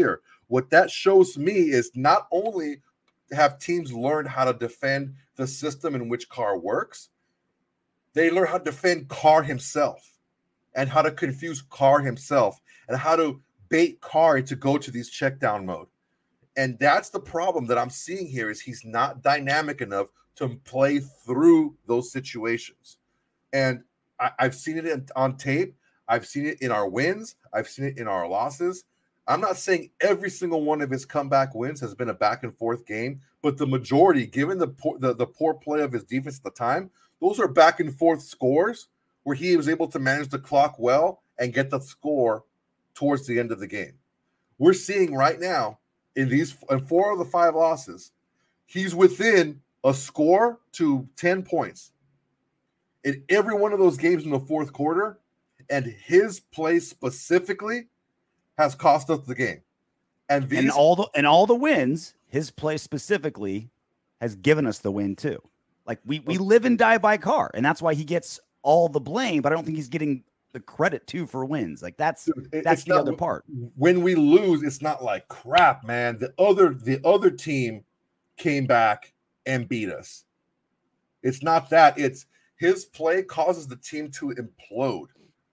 What that shows me is not only have teams learned how to defend the system in which Carr works, they learn how to defend Carr himself and how to confuse Carr himself and how to bait Carr to go to these check down mode. And that's the problem that I'm seeing here is he's not dynamic enough to play through those situations. And I've seen it on tape. I've seen it in our wins. I've seen it in our losses. I'm not saying every single one of his comeback wins has been a back and forth game, but the majority, given the poor play of his defense at the time, those are back and forth scores where he was able to manage the clock well and get the score towards the end of the game. We're seeing right now in 4 of the 5 losses, he's within a score to 10 points in every one of those games in the fourth quarter, and his play specifically has cost us the game. And all the wins, his play specifically has given us the win too. Like we live and die by Carr, and that's why he gets all the blame, but I don't think he's getting the credit too for wins. Like that's the other part. When we lose, it's not like crap, man. The other team came back and beat us. It's not that. It's his play causes the team to implode.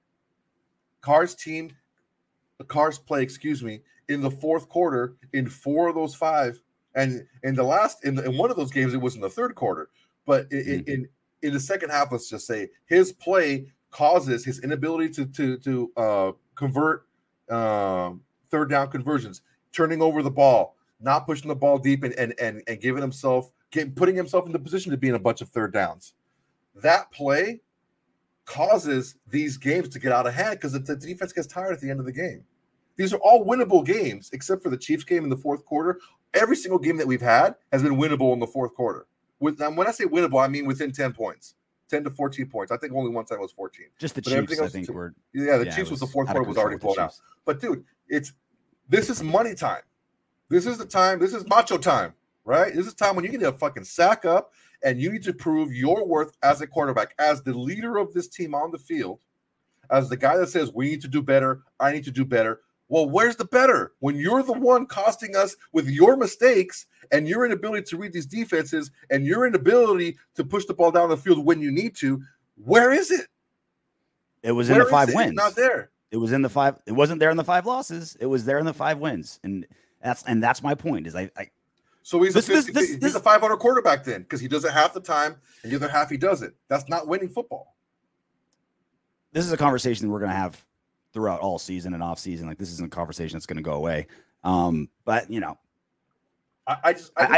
Carr's play, in the fourth quarter, in 4 of those 5, and in one of those games, it was in the third quarter. But in the second half, let's just say his play causes his inability to convert third down conversions, turning over the ball, not pushing the ball deep, and putting himself in the position to be in a bunch of third downs. That play causes these games to get out of hand because the defense gets tired at the end of the game. These are all winnable games, except for the Chiefs game in the fourth quarter. Every single game that we've had has been winnable in the fourth quarter. When I say winnable, I mean within 10 points, 10 to 14 points. I think only one time it was 14. Just the Chiefs, I think. The Chiefs was the fourth quarter was already blown out. But, dude, this is money time. This is the time. This is macho time, right? This is time when you need to fucking sack up and you need to prove your worth as a quarterback, as the leader of this team on the field, as the guy that says, we need to do better, I need to do better. Well, where's the better? When you're the one costing us with your mistakes and your inability to read these defenses and your inability to push the ball down the field when you need to, where is it? It was in the 5 wins. It's not there. It was in the 5. It wasn't there in the 5 losses. It was there in the 5 wins. And that's my point is So he's a 500 quarterback then, because he does it half the time and the other half he doesn't. That's not winning football. This is a conversation we're going to have throughout all season and off season. Like this isn't a conversation that's going to go away. But you know, I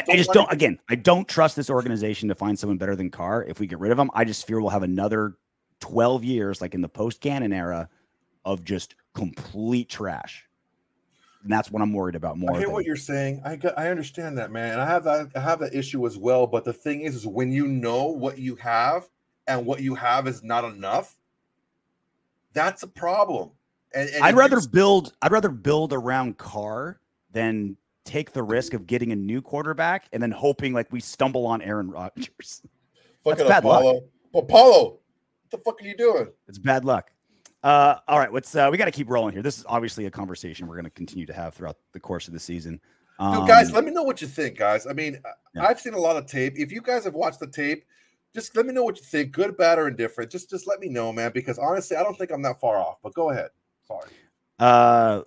don't trust this organization to find someone better than Carr. If we get rid of him, I just fear we'll have another 12 years, like in the post-Gannon era, of just complete trash. And that's what I'm worried about more. I hear what you're saying. I understand that, man. And I have that issue as well. But the thing is when you know what you have and what you have is not enough, that's a problem. And I'd rather build around Carr than take the risk of getting a new quarterback and then hoping like we stumble on Aaron Rodgers. That's bad luck. Apollo, what the fuck are you doing? It's bad luck. All right, we got to keep rolling here. This is obviously a conversation we're going to continue to have throughout the course of the season. Dude, guys, let me know what you think, guys. I mean, yeah. I've seen a lot of tape. If you guys have watched the tape, just let me know what you think, good, bad, or indifferent. Just let me know, man, because honestly, I don't think I'm that far off. But go ahead. Sorry.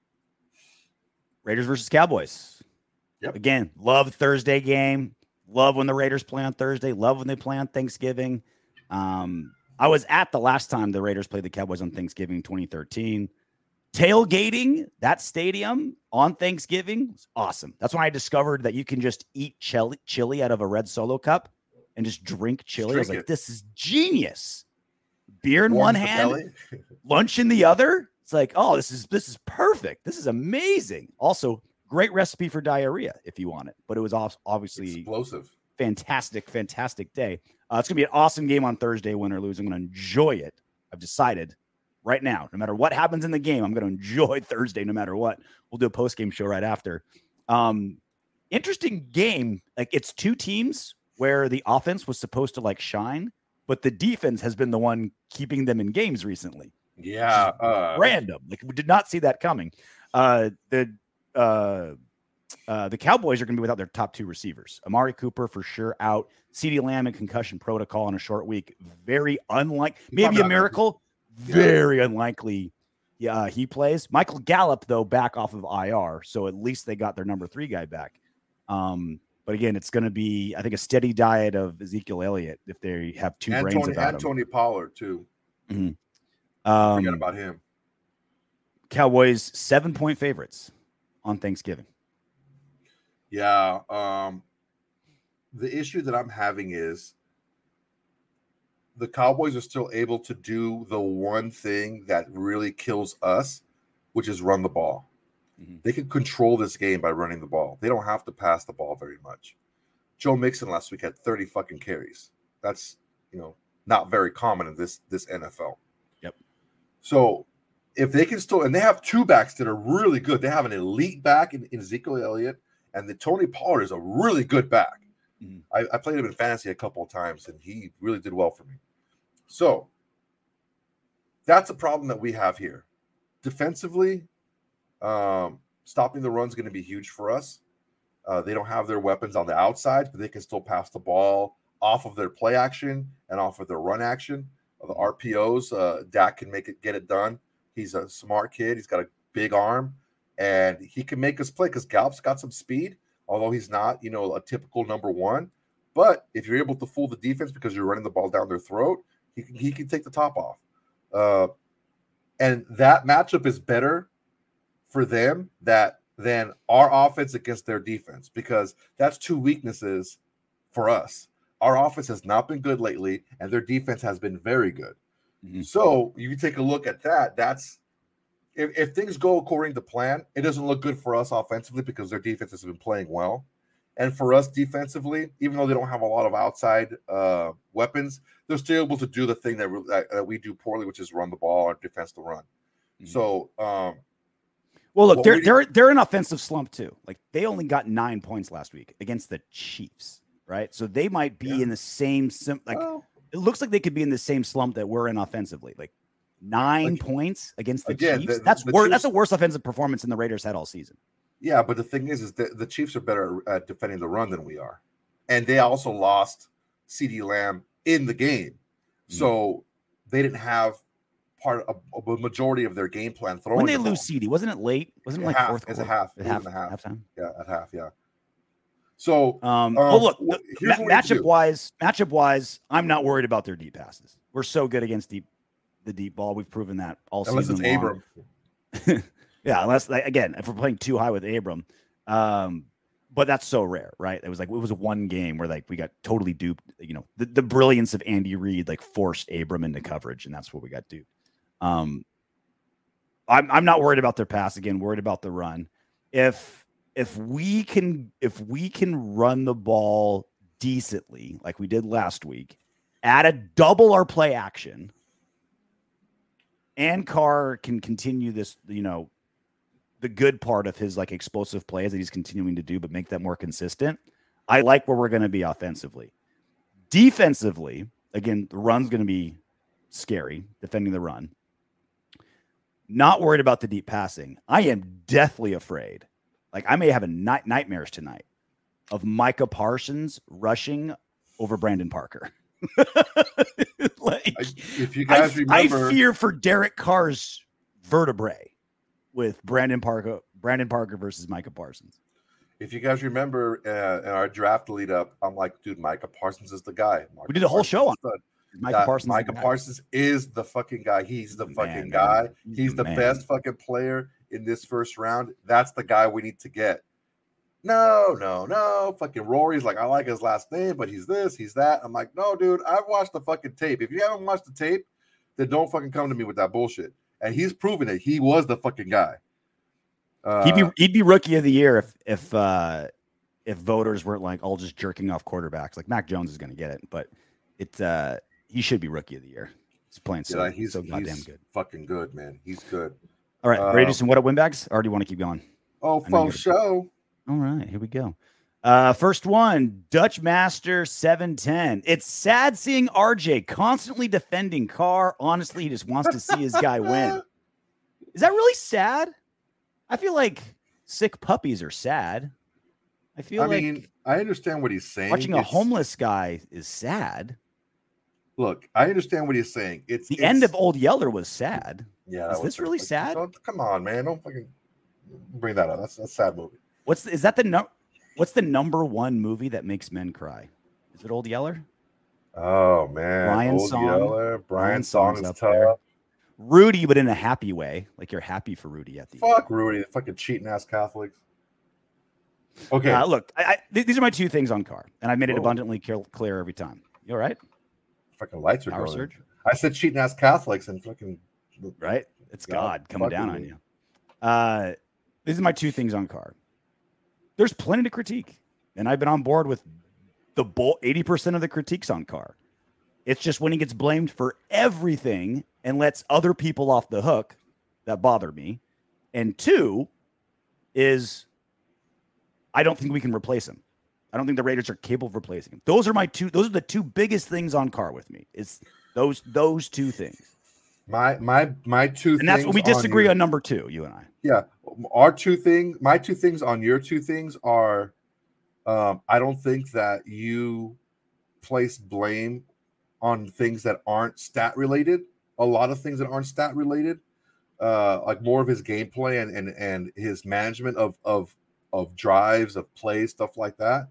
Raiders versus Cowboys. Yep. Again, love Thursday game. Love when the Raiders play on Thursday. Love when they play on Thanksgiving. I was at the last time the Raiders played the Cowboys on Thanksgiving, 2013. Tailgating that stadium on Thanksgiving was awesome. That's when I discovered that you can just eat chili out of a red Solo cup and just drink chili. I was like, this is genius. Beer in one hand, lunch in the other. It's like, oh, this is perfect. This is amazing. Also, great recipe for diarrhea if you want it. But it was obviously explosive. Fantastic day. It's going to be an awesome game on Thursday, win or lose. I'm going to enjoy it. I've decided right now, no matter what happens in the game, I'm going to enjoy Thursday no matter what. We'll do a post-game show right after. Interesting game. Like, it's two teams where the offense was supposed to, like, shine, but the defense has been the one keeping them in games recently. Yeah. Random. Like, we did not see that coming. The the Cowboys are going to be without their top 2 receivers. Amari Cooper for sure out. CeeDee Lamb in concussion protocol on a short week. Very unlikely. Maybe a miracle. Very unlikely. Yeah, he plays. Michael Gallup, though, back off of IR. So at least they got their number 3 guy back. But again, it's going to be, I think, a steady diet of Ezekiel Elliott if they have 2 brains about him. Tony Pollard, too. Mm-hmm. Forget about him. Cowboys 7-point favorites on Thanksgiving. Yeah. The issue that I'm having is the Cowboys are still able to do the one thing that really kills us, which is run the ball. Mm-hmm. They can control this game by running the ball. They don't have to pass the ball very much. Joe Mixon last week had 30 fucking carries. That's, not very common in this NFL. Yep. So if they can still, and they have 2 backs that are really good. They have an elite back in Ezekiel Elliott, and the Tony Pollard is a really good back. Mm-hmm. I played him in fantasy a couple of times, and he really did well for me. So that's a problem that we have here. Defensively, stopping the run is going to be huge for us. They don't have their weapons on the outside, but they can still pass the ball off of their play action and off of their run action. The RPOs, Dak can get it done. He's a smart kid. He's got a big arm, and he can make us play because Gallup's got some speed, although he's not, a typical number 1. But if you're able to fool the defense because you're running the ball down their throat, he can take the top off. And that matchup is better for them than our offense against their defense, because that's 2 weaknesses for us. Our offense has not been good lately, and their defense has been very good. Mm-hmm. So you take a look at that. That's if things go according to plan, it doesn't look good for us offensively because their defense has been playing well. And for us defensively, even though they don't have a lot of outside weapons, they're still able to do the thing that we do poorly, which is run the ball or defense the run. Mm-hmm. So, well, look, they're an offensive slump too. Like they only got 9 points last week against the Chiefs, right? So they might be in the same it looks like they could be in the same slump that we're in offensively. Like 9 points against the Chiefs. That's worse. That's the worst offensive performance in the Raiders had all season. Yeah, but the thing is that the Chiefs are better at defending the run than we are. And they also lost CeeDee Lamb in the game. So they didn't have part of a majority of their game plan throwing. When they lose CeeDee, wasn't it late? Wasn't it like half, fourth quarter? It's a half. Halftime? Yeah, at half, yeah. So, well, look, matchup wise, I'm not worried about their deep passes. We're so good against the deep ball. We've proven that all season long. Unless it's Abram. Yeah, unless again, if we're playing too high with Abram, but that's so rare, right? It was one game where we got totally duped. The brilliance of Andy Reid forced Abram into coverage, and that's what we got duped. I'm not worried about their pass again. Worried about the run. If we can run the ball decently like we did last week, add a double our play action, and Carr can continue this, the good part of his explosive plays that he's continuing to do, but make that more consistent. I like where we're going to be offensively. Defensively, again, the run's going to be scary, defending the run. Not worried about the deep passing. I am deathly afraid. I may have nightmares tonight of Micah Parsons rushing over Brandon Parker. If you guys remember, I fear for Derek Carr's vertebrae with Brandon Parker versus Micah Parsons. If you guys remember in our draft lead up, I'm like, dude, Micah Parsons is the guy. We did a whole show on Micah Parsons is the fucking guy. He's the fucking guy. He's the best fucking player in this first round. That's the guy we need to get. No. Fucking Rory's I like his last name, but he's this, he's that. I'm like, no, dude, I've watched the fucking tape. If you haven't watched the tape, then don't fucking come to me with that bullshit. And he's proven it. He was the fucking guy. He'd be rookie of the year if voters weren't all just jerking off quarterbacks. Mac Jones is going to get it, but he should be rookie of the year. He's playing he's goddamn good. Fucking good, man. He's good. All right, ready to do some what up win bags? Or do you want to keep going? Oh, faux show. All right, here we go. First one, Dutch Master 710. It's sad seeing RJ constantly defending Carr. Honestly, he just wants to see his guy win. Is that really sad? I feel like sick puppies are sad. I feel I like mean, I understand what he's saying. watching a It's- homeless guy is sad. Look, I understand what he's saying. It's The end of Old Yeller was sad. Yeah, Is that this was really like, sad? Come on, man! Don't fucking bring that up. That's a sad movie. What's the number one movie that makes men cry? Is it Old Yeller? Oh man, Brian's Old song. Yeller. Brian's Brian's song song's is up there. tough. Rudy, but in a happy way. Like you're happy for Rudy at the end. Fuck Rudy, the fucking cheating ass Catholics. Okay, Look, these are my two things on car, and I've made it Whoa. abundantly clear every time. You all right? fucking lights are Power going. surge? I said cheating ass Catholics and fucking Right? It's God God coming down fucking on you. These are my two things on car. There's plenty to critique, and I've been on board with the 80% of the critiques on car. It's just when he gets blamed for everything and lets other people off the hook that bother me. And two is I don't think we can replace him. I don't think the Raiders are capable of replacing him. Those are the two biggest things on car with me. Is those two things. my two, And that's what we disagree your, on number two, you and I. Yeah, my two things on your two things are, I don't think that you place blame on things that aren't stat related. A lot of things that aren't stat related, like more of his gameplay and his management of drives, of plays, stuff like that.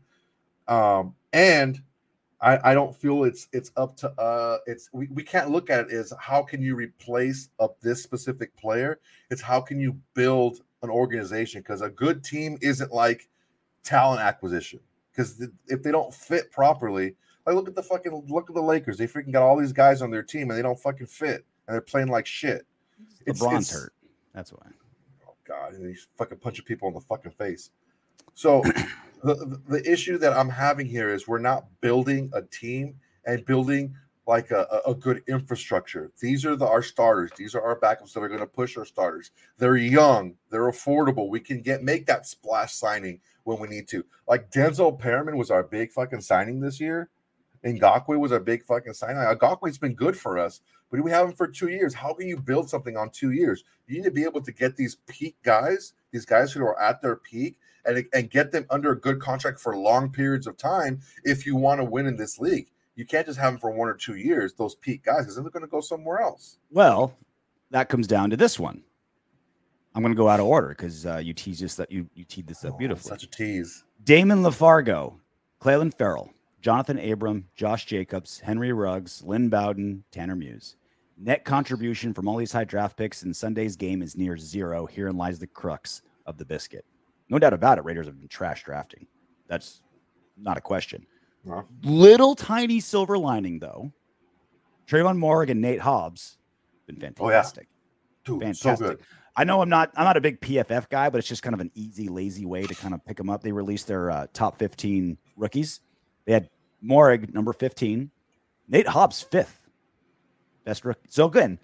And I don't feel it's up to we can't look at it as how can you replace up this specific player. It's how can you build an organization, because a good team isn't like talent acquisition, because if they don't fit properly, like look at the Lakers. They freaking got all these guys on their team and they don't fucking fit and they're playing like shit. LeBron's hurt. That's why. Oh God, and he's fucking punching people in the fucking face. So the issue that I'm having here is we're not building a team and building like a good infrastructure. These are our starters. These are our backups that are going to push our starters. They're young. They're affordable. We can make that splash signing when we need to. Like Denzel Perriman was our big fucking signing this year. Ngakoue was our big fucking signing. Ngakoue's been good for us, but we have him for 2 years. How can you build something on 2 years? You need to be able to get these peak guys, these guys who are at their peak, and get them under a good contract for long periods of time if you want to win in this league. You can't just have them for 1 or 2 years, those peak guys, because then they're going to go somewhere else. Well, that comes down to this one. I'm going to go out of order because you teased this up beautifully. Such a tease. Damon LaFargo, Clelin Ferrell, Jonathan Abram, Josh Jacobs, Henry Ruggs, Lynn Bowden, Tanner Muse. Net contribution from all these high draft picks in Sunday's game is near zero. Herein lies the crux of the biscuit. No doubt about it, Raiders have been trash drafting. That's not a question. No. Little tiny silver lining, though. Trayvon Morgan and Nate Hobbs been fantastic. Dude, Fantastic. so good. I know I'm not a big PFF guy, but it's just kind of an easy, lazy way to kind of pick them up. They released their top 15 rookies. They had Morrig, number 15. Nate Hobbs, 5th. Best rookie. So again,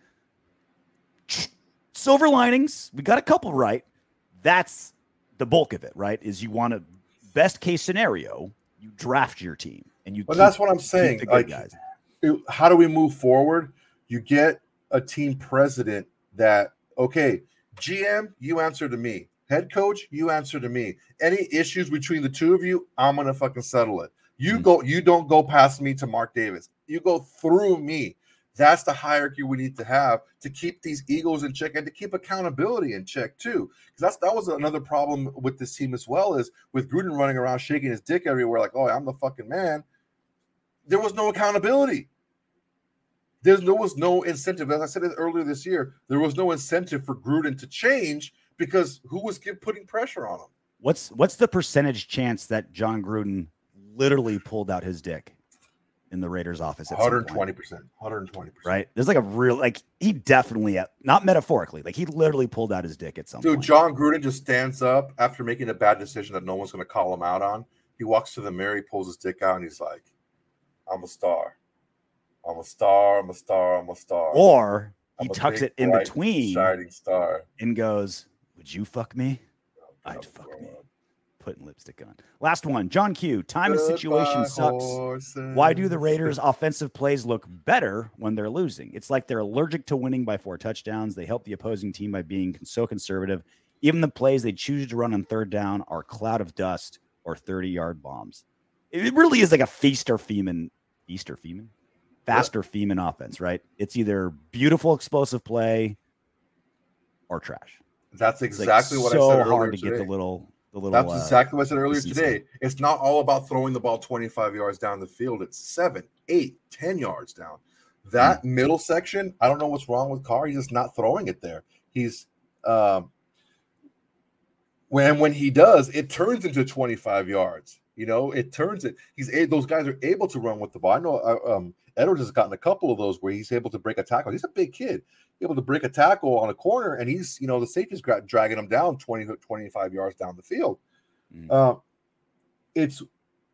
silver linings. We got a couple right. That's the bulk of it, right? Is you want to, best case scenario, you draft your team. And you. But that's what I'm saying. The good Like, guys. how do we move forward? You get a team president that, okay, GM, you answer to me. Head coach, you answer to me. Any issues between the two of you, I'm gonna fucking settle it. You don't go past me to Mark Davis. You go through me. That's the hierarchy we need to have to keep these egos in check and to keep accountability in check too. Because that was another problem with this team as well, is with Gruden running around shaking his dick everywhere, like, oh, I'm the fucking man. There was no accountability. There was no incentive. As I said earlier this year, there was no incentive for Gruden to change because who was putting pressure on him? What's the percentage chance that John Gruden literally pulled out his dick in the Raiders office? 120%. 120%. Right? There's like a real, like he definitely, not metaphorically, like he literally pulled out his dick at some point. Dude, John Gruden just stands up after making a bad decision that no one's going to call him out on. He walks to the mirror, he pulls his dick out, and he's like, I'm a star. I'm a star. I'm a star. I'm a star. Or he I'm a tucks big, it in bright, between shining star. and goes, would you fuck me? I'd fuck me. Putting lipstick on. Last one. John Q. Time and situation sucks. Horses. Why do the Raiders' offensive plays look better when they're losing? It's like they're allergic to winning by 4 touchdowns. They help the opposing team by being so conservative. Even the plays they choose to run on third down are cloud of dust or 30-yard bombs. It really is like a faster Feeman offense, right? It's either beautiful explosive play or trash. That's exactly what I said so earlier hard to today. get the little. That's exactly what I said earlier today. It's not all about throwing the ball 25 yards down the field. It's 7, 8, 10 yards down. That middle section, I don't know what's wrong with Carr. He's just not throwing it there. He's when he does, it turns into 25 yards. You know, it turns it. Those guys are able to run with the ball. I know Edwards has gotten a couple of those where he's able to break a tackle. He's a big kid, able to break a tackle on a corner, and he's, you know, the safety's dragging him down 20 to 25 yards down the field. It's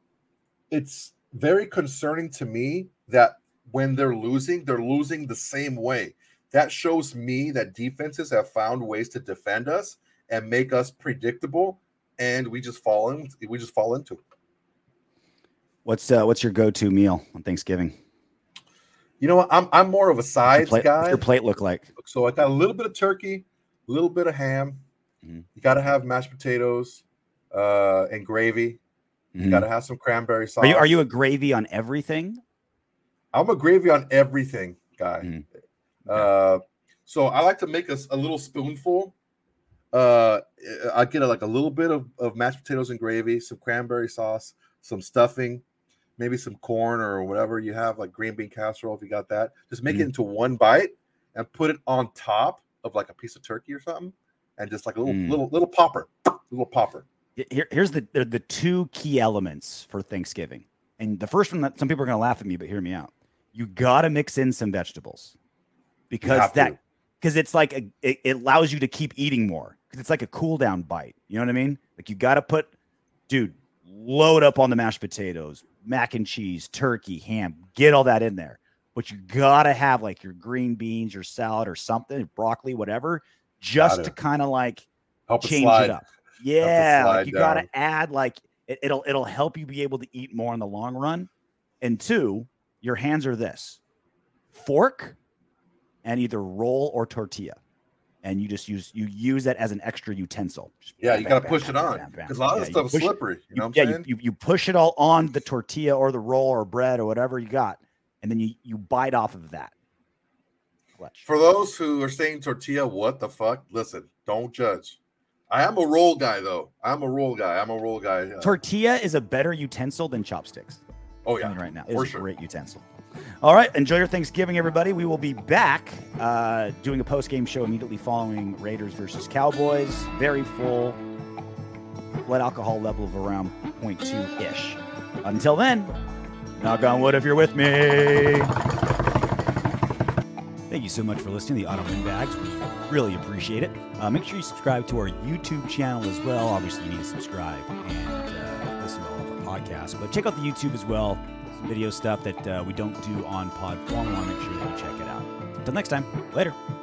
very concerning to me that when they're losing the same way. That shows me that defenses have found ways to defend us and make us predictable, and we just fall into it. What's your go-to meal on Thanksgiving? You know what? I'm more of a sides guy. What's your plate look like? So I got a little bit of turkey, a little bit of ham. You got to have mashed potatoes and gravy. You got to have some cranberry sauce. Are you a gravy on everything? I'm a gravy on everything guy. So I like to make a little spoonful. I get a little bit of mashed potatoes and gravy, some cranberry sauce, some stuffing, maybe some corn or whatever you have, like green bean casserole if you got that. Just make it into one bite and put it on top of like a piece of turkey or something, and just like a little popper. Here's the two key elements for Thanksgiving. And the first one, that some people are going to laugh at me, but hear me out. You got to mix in some vegetables because it's like it allows you to keep eating more, because it's like a cool down bite. You know what I mean? Like, you got to load up on the mashed potatoes, mac and cheese, turkey, ham, get all that in there. But you got to have like your green beans, your salad or something, broccoli, whatever, just to kind of like help change it up. Yeah. Like you got to add, like, it'll help you be able to eat more in the long run. And two, your hands are this fork and either roll or tortilla. And you just use that as an extra utensil. You got to push it on, because a lot of the stuff is slippery. You know what I'm saying? You push it all on the tortilla or the roll or bread or whatever you got, and then you bite off of that. Clutch. For those who are saying tortilla, what the fuck? Listen, don't judge. I am a roll guy, though. I'm a roll guy. Tortilla is a better utensil than chopsticks. Oh, yeah. Right now. It's a great utensil. All right. Enjoy your Thanksgiving, everybody. We will be back doing a post-game show immediately following Raiders versus Cowboys. Very full blood alcohol level of around 0.2-ish. Until then, knock on wood if you're with me. Thank you so much for listening to the Auto Windbags. We really appreciate it. Make sure you subscribe to our YouTube channel as well. Obviously, you need to subscribe and listen to all of our podcasts. But check out the YouTube as well. Some video stuff that we don't do on pod form. I want to make sure that you check it out. Until next time, later.